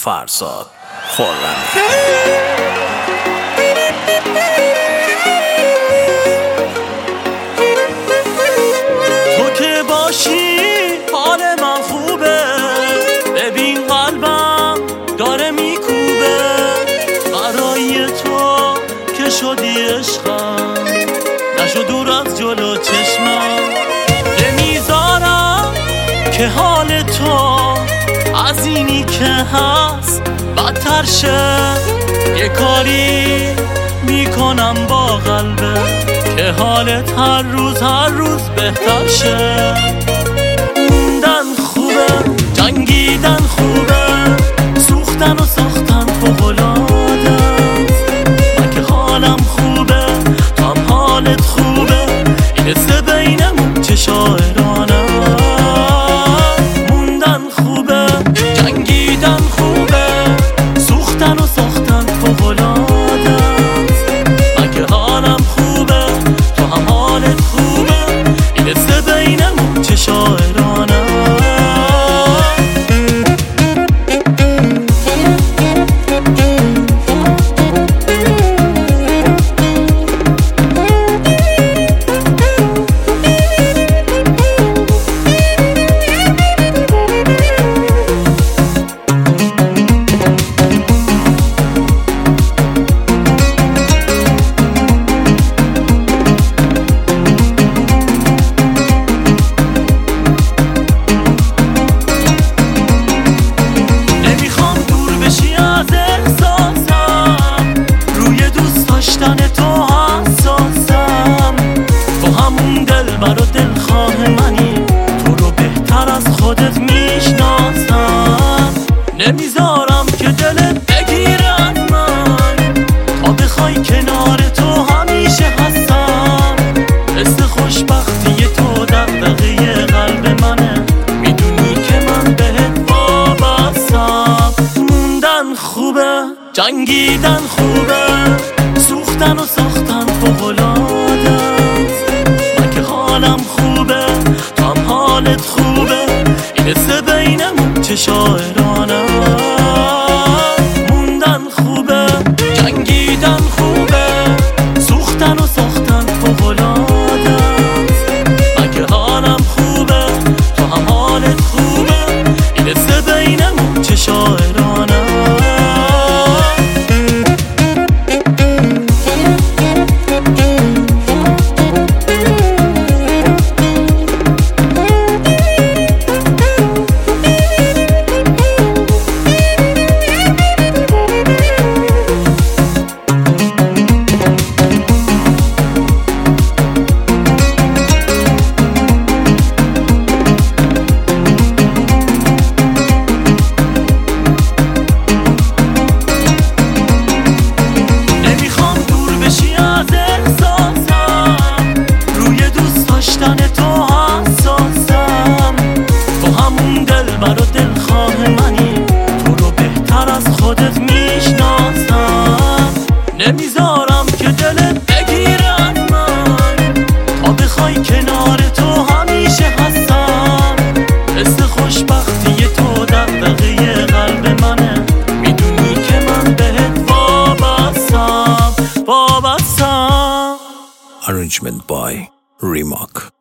فرزاد خرمی. تو که باشی حال من خوبه، ببین قلبم داره میکوبه، برای تو که شدی عشقم، نشو دور از جلو چشمم، نمیذارم که حال تو از اینی که هست بدتر شه. یه کاری میکنم با قلبه که حالت هر روز بهتر شه. موندن خوبه، جنگیدن خوبه، سوختن و ساختن فوق‌العاده است. من که حالم خوبه، تو هم حالت خوبه، این حسه بینمون چه شاعرانه. موندن خوبه، جنگیدن خوبه، سوختن و ساختن فوق‌العاده است. من که حالم خوبه، تو هم حالت خوبه، این حسه بینمون چه شاعرانه. تو حساسم، تو همون دلبر و دلخواه منی، تو رو بهتر از خودت میشناسم. نمیذارم که دلت بگیره از من، تا بخوای کنار تو همیشه هستم. حس خوشبختی تو دغدغه قلب منه، میدونی که من بهت وابستم. موندن خوبه، جنگیدن خوبه، سوختن و ساختن فوق‌العاده است. من که حالم خوبه، تو هم حالت خوبه، این حسه بینمون چه شاعرانه. موندن خوبه، جنگیدن خوبه، سوختن و ساختن فوق‌العاده است. من که حالم خوبه، تو هم حالت خوبه، این حسه بینمون چه شاعرانه. تو حساسم، تو همون دلبر و دلخواه منی، تو رو بهتر از خودت میشناسم. نمیذارم که دلت بگیره از من، تا بخوای کنار تو همیشه هستم. حس خوشبختی تو دغدغه قلب منه، میدونی که من بهت وابستم. Arrangement by Remark.